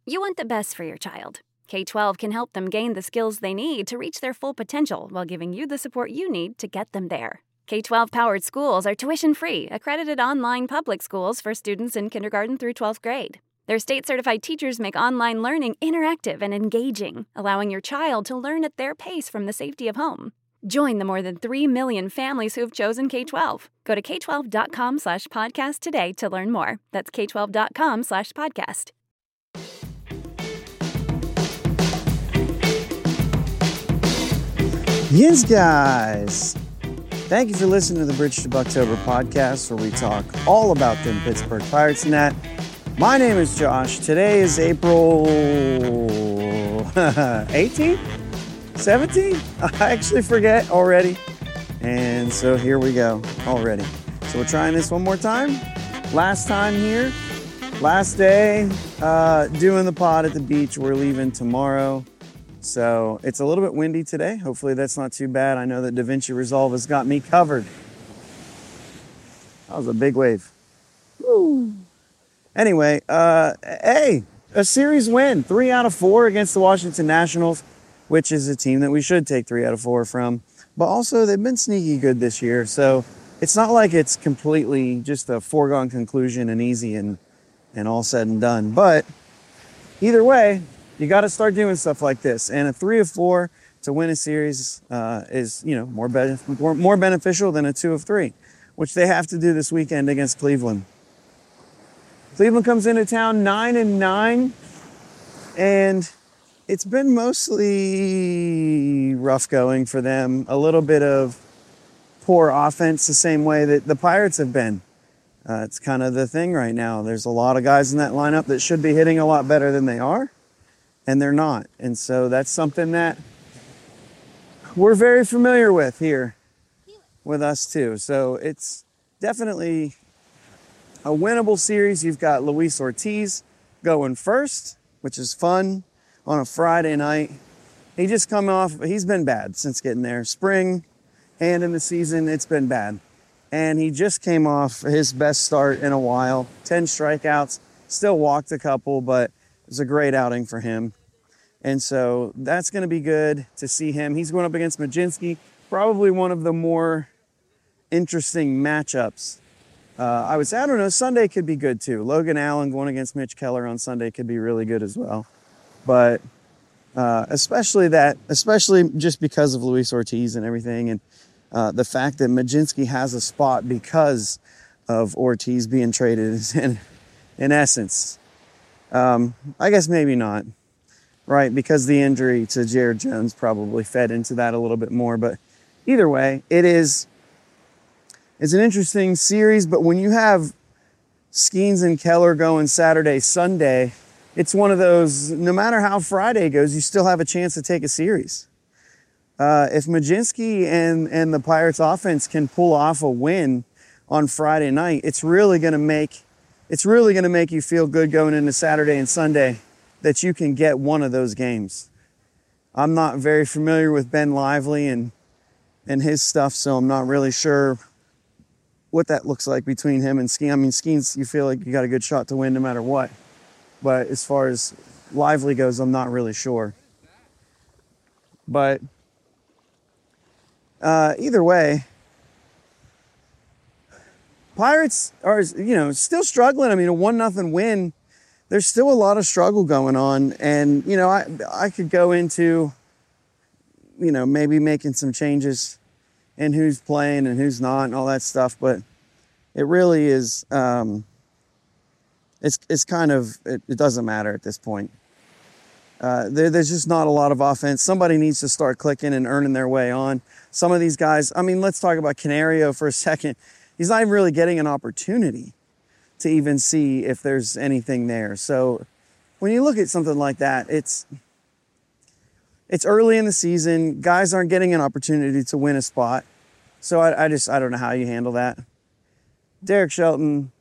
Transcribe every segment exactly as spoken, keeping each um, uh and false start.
You want the best for your child. K twelve can help them gain the skills they need to reach their full potential while giving you the support you need to get them there. K twelve-powered schools are tuition-free, accredited online public schools for students in kindergarten through twelfth grade. Their state-certified teachers make online learning interactive and engaging, allowing your child to learn at their pace from the safety of home. Join the more than three million families who have chosen K twelve. Go to k twelve dot com slash podcast today to learn more. That's k twelve dot com slash podcast. Yes, guys. Thank you for listening to the Bridge to Bucktober podcast, where we talk all about them Pittsburgh Pirates and that. My name is Josh. Today is April eighteenth? seventeenth? I actually forget already. And so here we go already. So we're trying this one more time. Last time here. Last day uh, doing the pod at the beach. We're leaving tomorrow. So it's a little bit windy today. Hopefully that's not too bad. I know that DaVinci Resolve has got me covered. That was a big wave. Woo. Anyway, uh, hey, a series win. Three out of four against the Washington Nationals, which is a team that we should take three out of four from. But also they've been sneaky good this year. So it's not like it's completely just a foregone conclusion and easy and, and all said and done. But either way, you got to start doing stuff like this. And a three of four to win a series uh, is, you know, more, be- more, more beneficial than a two of three, which they have to do this weekend against Cleveland. Cleveland comes into town nine and nine, and it's been mostly rough going for them. A little bit of poor offense, the same way that the Pirates have been. Uh, it's kind of the thing right now. There's a lot of guys in that lineup that should be hitting a lot better than they are. And they're not. And so that's something that we're very familiar with here with us too. So it's definitely a winnable series. You've got Luis Ortiz going first, which is fun on a Friday night. He just come off, he's been bad since getting there. Spring and in the season, it's been bad. And he just came off his best start in a while. ten strikeouts, still walked a couple, but it was a great outing for him. And so that's going to be good to see him. He's going up against Mlodzinski, probably one of the more interesting matchups. Uh, I would say, I don't know, Sunday could be good too. Logan Allen going against Mitch Keller on Sunday could be really good as well. But uh, especially that, especially just because of Luis Ortiz and everything, and uh, the fact that Mlodzinski has a spot because of Ortiz being traded in, in essence. Um, I guess maybe not, right? Because the injury to Jared Jones probably fed into that a little bit more. But either way, it is it's an interesting series. But when you have Skeens and Keller going Saturday, Sunday, it's one of those, no matter how Friday goes, you still have a chance to take a series. Uh, if Mlodzinski and, and the Pirates offense can pull off a win on Friday night, it's really going to make It's really going to make you feel good going into Saturday and Sunday that you can get one of those games. I'm not very familiar with Ben Lively and and his stuff, so I'm not really sure what that looks like between him and Skeens. I mean, Skeens, you feel like you got a good shot to win no matter what. But as far as Lively goes, I'm not really sure. But uh, either way, Pirates are, you know, still struggling. I mean, a one nothing win, there's still a lot of struggle going on. And, you know, I I could go into, you know, maybe making some changes in who's playing and who's not and all that stuff. But it really is, um, it's it's kind of, it, it doesn't matter at this point. Uh, there, there's just not a lot of offense. Somebody needs to start clicking and earning their way on. Some of these guys, I mean, let's talk about Canario for a second. He's not even really getting an opportunity to even see if there's anything there. So when you look at something like that, it's it's early in the season. Guys aren't getting an opportunity to win a spot. So I, I just, I don't know how you handle that. Derek Shelton,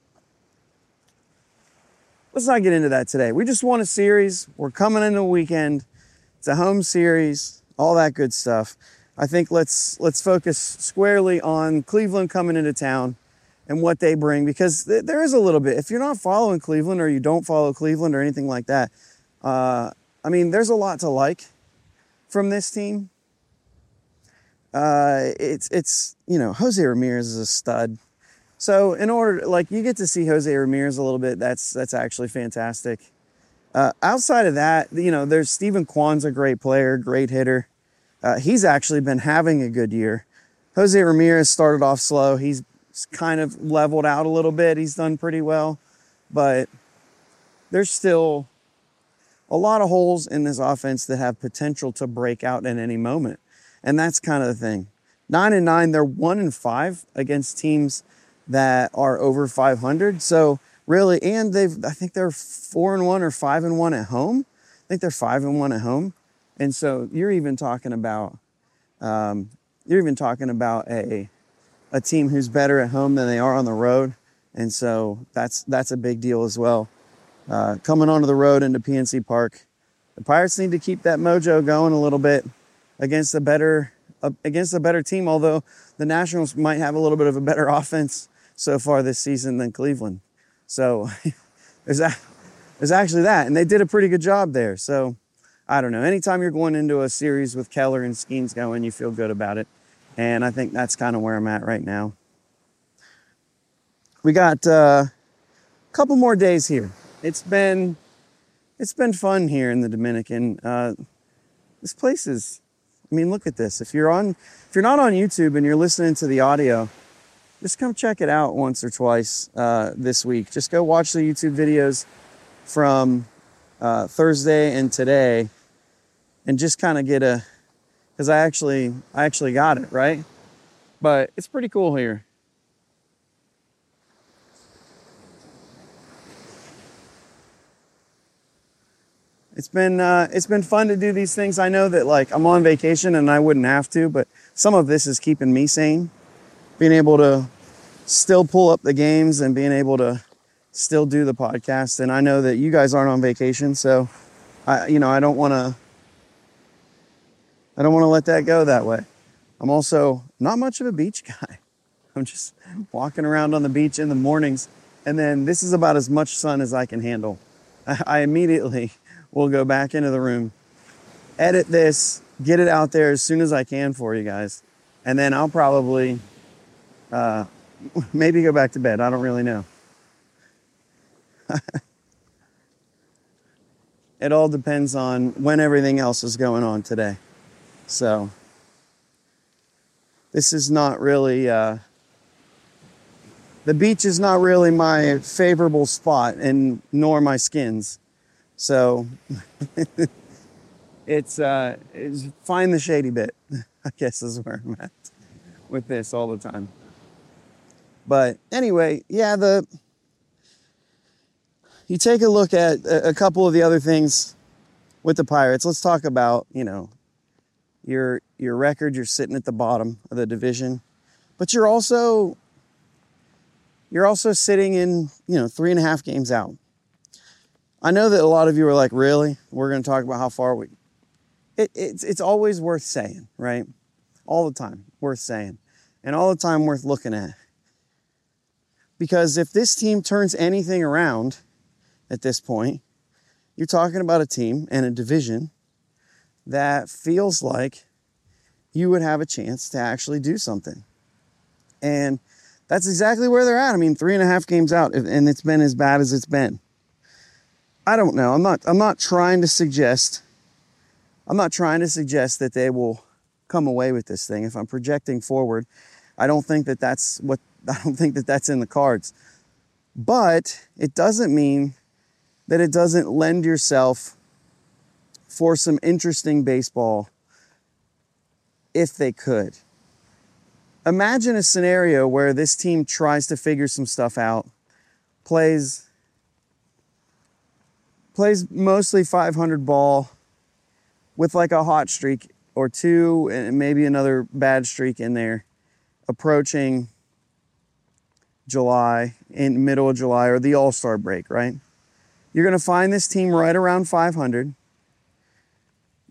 let's not get into that today. We just won a series. We're coming into a weekend. It's a home series, all that good stuff. I think let's let's focus squarely on Cleveland coming into town and what they bring, because th- there is a little bit. If you're not following Cleveland or you don't follow Cleveland or anything like that, uh, I mean, there's a lot to like from this team. Uh, it's, it's, you know, Jose Ramirez is a stud. So in order, like, you get to see Jose Ramirez a little bit. That's, that's actually fantastic. Uh, outside of that, you know, there's Stephen Kwan's a great player, great hitter. Uh, he's actually been having a good year. Jose Ramirez started off slow. He's kind of leveled out a little bit. He's done pretty well, but there's still a lot of holes in this offense that have potential to break out at any moment. And that's kind of the thing. Nine and nine, they're one and five against teams that are over five hundred. So really, and they've, I think they're four and one or five and one at home. I think they're five and one at home. And so you're even talking about, um, you're even talking about a, a team who's better at home than they are on the road. And so that's, that's a big deal as well. Uh, coming onto the road into P N C Park, the Pirates need to keep that mojo going a little bit against a better, uh, against a better team. Although the Nationals might have a little bit of a better offense so far this season than Cleveland. So there's that, there's actually that, and they did a pretty good job there. So I don't know. Anytime you're going into a series with Keller and Skeens going, you feel good about it. And I think that's kind of where I'm at right now. We got uh, a couple more days here. It's been it's been fun here in the Dominican. Uh, this place is, I mean, look at this. If you're on, if you're not on YouTube and you're listening to the audio, just come check it out once or twice uh, this week. Just go watch the YouTube videos from uh, Thursday and today, and just kind of get a, because I actually I actually got it right, but it's pretty cool here. It's been uh, it's been fun to do these things. I know that, like, I'm on vacation and I wouldn't have to, but some of this is keeping me sane. Being able to still pull up the games and being able to still do the podcast. And I know that you guys aren't on vacation, so I, you know, I don't want to, I don't want to let that go that way. I'm also not much of a beach guy. I'm just walking around on the beach in the mornings, and then this is about as much sun as I can handle. I, I immediately will go back into the room, edit this, get it out there as soon as I can for you guys, and then I'll probably uh, maybe go back to bed. I don't really know. It all depends on when everything else is going on today. So this is not really, uh, the beach is not really my favorable spot, and nor my skins. So it's, uh, it's find the shady bit, I guess is where I'm at with this all the time. But anyway, yeah, the you take a look at a, a couple of the other things with the Pirates. Let's talk about, you know, your your record. You're sitting at the bottom of the division, but you're also you're also sitting in, you know, three and a half games out. I know that a lot of you are like, really? We're going to talk about how far we... It, it's, it's always worth saying, right? All the time, worth saying. And all the time worth looking at. Because if this team turns anything around at this point, you're talking about a team and a division that feels like you would have a chance to actually do something. And that's exactly where they're at. I mean, three and a half games out, and it's been as bad as it's been. I don't know. I'm not, I'm not trying to suggest, I'm not trying to suggest that they will come away with this thing. If I'm projecting forward, I don't think that that's what, I don't think that that's in the cards. But it doesn't mean that it doesn't lend yourself for some interesting baseball if they could. Imagine a scenario where this team tries to figure some stuff out, plays plays mostly five hundred ball with like a hot streak or two and maybe another bad streak in there approaching July, in middle of July, or the All-Star break, right? You're going to find this team right around five hundred,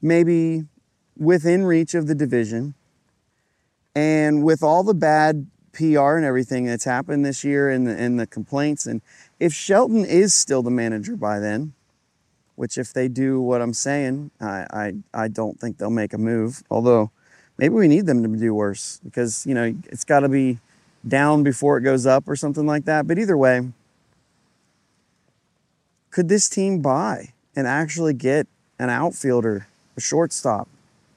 maybe within reach of the division, and with all the bad P R and everything that's happened this year and the, and the complaints. And if Shelton is still the manager by then, which if they do what I'm saying, I, I, I don't think they'll make a move. Although maybe we need them to do worse because, you know, it's got to be down before it goes up or something like that. But either way, could this team buy and actually get an outfielder, a shortstop?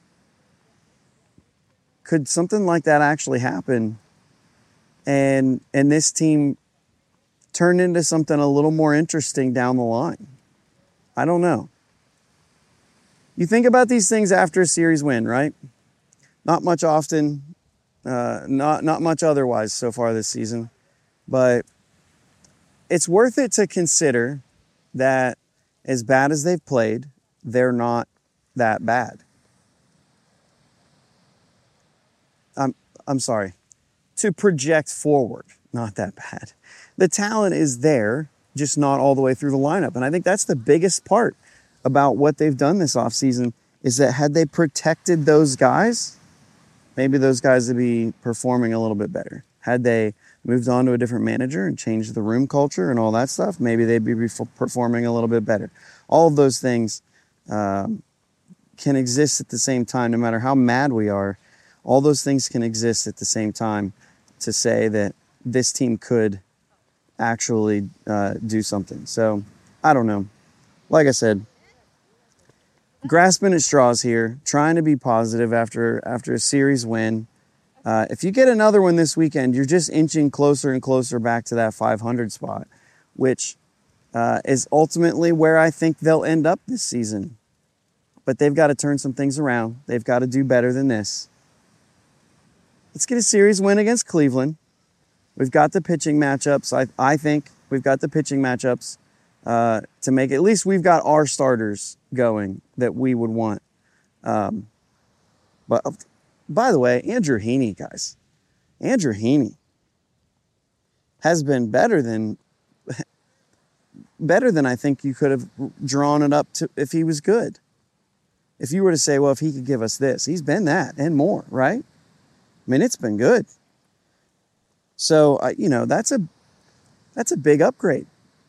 Could something like that actually happen and and this team turn into something a little more interesting down the line? I don't know. You think about these things after a series win, right? Not much often, uh, not not much otherwise so far this season, but it's worth it to consider that as bad as they've played, they're not that bad. I'm I'm sorry. To project forward, not that bad. The talent is there, just not all the way through the lineup. And I think that's the biggest part about what they've done this offseason is that had they protected those guys, maybe those guys would be performing a little bit better. Had they moved on to a different manager and changed the room culture and all that stuff, maybe they'd be performing a little bit better. All of those things um, can exist at the same time, no matter how mad we are. All those things can exist at the same time to say that this team could actually uh, do something. So, I don't know. Like I said, grasping at straws here, trying to be positive after after a series win. Uh, if you get another one this weekend, you're just inching closer and closer back to that five hundred spot, which uh, is ultimately where I think they'll end up this season. But they've got to turn some things around. They've got to do better than this. Let's get a series win against Cleveland. We've got the pitching matchups. I, I think we've got the pitching matchups uh, to make, at least we've got our starters going that we would want. Um, but by the way, Andrew Heaney, guys, Andrew Heaney has been better than, better than I think you could have drawn it up to if he was good. If you were to say, well, if he could give us this, he's been that and more, right? I mean, it's been good. So, uh, you know, that's a that's a big upgrade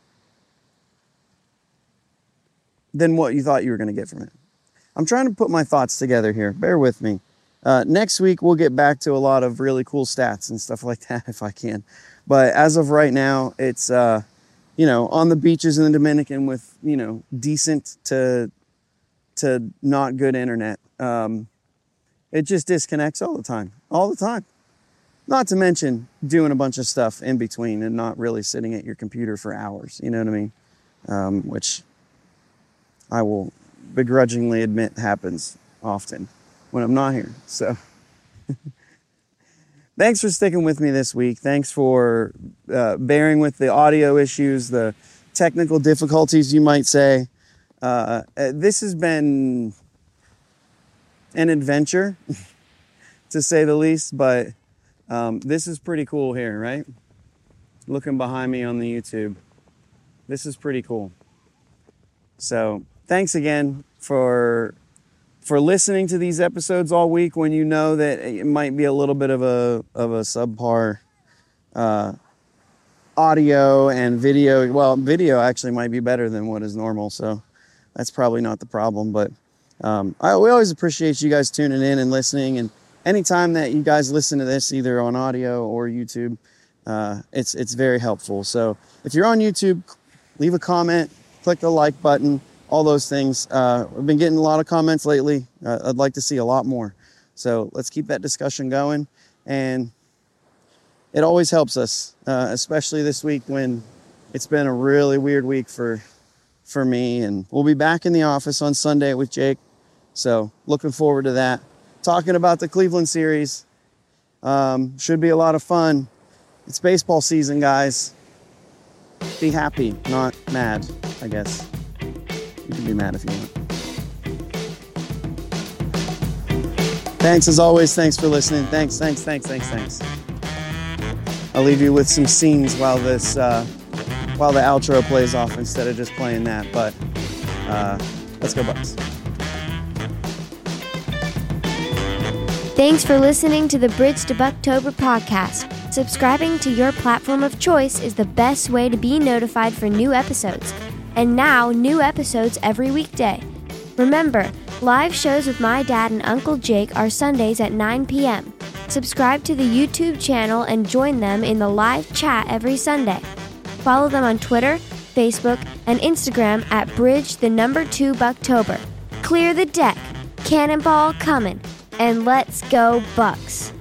than what you thought you were going to get from it. I'm trying to put my thoughts together here. Bear with me. Uh, next week, we'll get back to a lot of really cool stats and stuff like that if I can. But as of right now, it's, uh, you know, on the beaches in the Dominican with, you know, decent to to not good internet. Um, it just disconnects all the time, all the time. Not to mention doing a bunch of stuff in between and not really sitting at your computer for hours, you know what I mean? Um, which I will begrudgingly admit happens often when I'm not here. So thanks for sticking with me this week. Thanks for uh, bearing with the audio issues, the technical difficulties, you might say. Uh, this has been an adventure, to say the least, but um, this is pretty cool here, right? Looking behind me on the YouTube. This is pretty cool. So thanks again for for listening to these episodes all week when you know that it might be a little bit of a of a subpar uh, audio and video. Well, video actually might be better than what is normal, so that's probably not the problem. But um, I, we always appreciate you guys tuning in and listening. And anytime that you guys listen to this, either on audio or YouTube, uh, it's it's very helpful. So if you're on YouTube, leave a comment, click the like button. All those things. Uh, we've been getting a lot of comments lately. Uh, I'd like to see a lot more. So let's keep that discussion going. And it always helps us, uh, especially this week when it's been a really weird week for for me. And we'll be back in the office on Sunday with Jake. So looking forward to that. Talking about the Cleveland series. Um, should be a lot of fun. It's baseball season, guys. Be happy, not mad, I guess. You can be mad if you want. Thanks as always. Thanks for listening. Thanks, thanks, thanks, thanks, thanks. I'll leave you with some scenes while this, uh, while the outro plays off instead of just playing that. But uh, let's go Bucks. Thanks for listening to the Bridge to Bucktober podcast. Subscribing to your platform of choice is the best way to be notified for new episodes. And now, new episodes every weekday. Remember, live shows with my dad and Uncle Jake are Sundays at nine p.m. Subscribe to the YouTube channel and join them in the live chat every Sunday. Follow them on Twitter, Facebook, and Instagram at Bridge the number two Bucktober. Clear the deck, cannonball coming, and let's go Bucks.